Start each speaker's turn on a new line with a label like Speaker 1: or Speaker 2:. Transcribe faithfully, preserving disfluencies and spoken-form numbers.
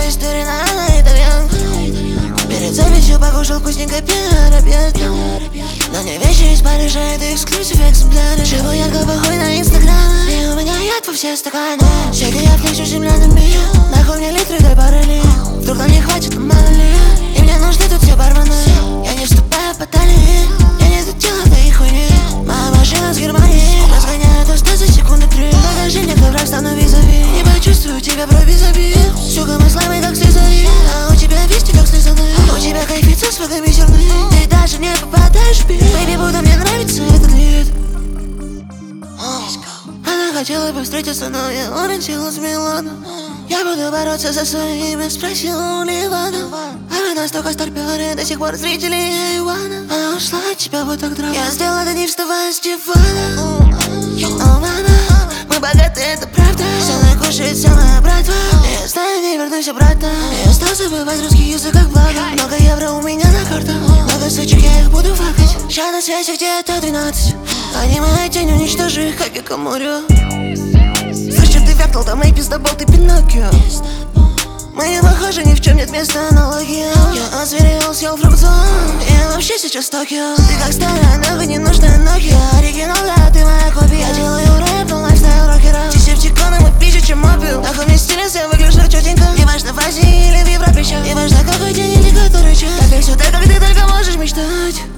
Speaker 1: история на итальянку. Перед записью покушал вкусненько пиар-обед. На мне вещи из Парижа, это эксклюзив экземпляры. Живу ярко, похож на инстаграм, и у меня яд во все стаканы. Сегодня я плечу землянами, нахуй мне литры, дай пары ли. Вдруг нам не хватит, мало ли. И мне нужны тут все бармены. Я не вступаю по талии, я не дотела в твоей хуйне. Моя машина с Германии разгоняет уста за секунды три. Покажи мне, кто враг, стану визави. Не почувствую тебя, проби забей. Сука, мы слабые, как слезари. А у тебя вести, как слезаны. У тебя кайфица с флагами зерны. Ты даже не попадаешь в бит. Бэйби, будто мне нравится этот лид. Она хотела бы встретиться, но я улетела с Милана. Я буду бороться за свое имя, спросила у Ливана. А мы настолько старпёры, до сих пор зрители Ивана. Она ушла от тебя вот так дрова. Я сделала это, не вставая с дивана. О, мама, мы богаты, это правда. Со мной кушает вся моя братва. Я знаю, не вернусь обратно. Я стал забывать русский язык, как благо. Много евро у меня на картах. Много сучек, я их буду факать. Сейчас на связи где-то двенадцать. Они моя тень, уничтожи их, как и Камурю. Слышишь, ты вякнул, там мои пиздобол, ты Пиноккио. Мы не похожи, ни в чем нет места аналогии. Я озверел, съел фрукзон. Я вообще сейчас в Токио. Ты как старая, нахуй не нужна Nokia. Оригинал, да, ты моя копия. Я делаю рэп, но лайфстайл рокера. Десептиконы, мы пизже, чем опиум. Нахуй мне стилист, я выгляжу чётенько. Не важно в Азии или в Европе, чё. Не важно какой день или который час. Так и всё так, как ты только можешь мечтать.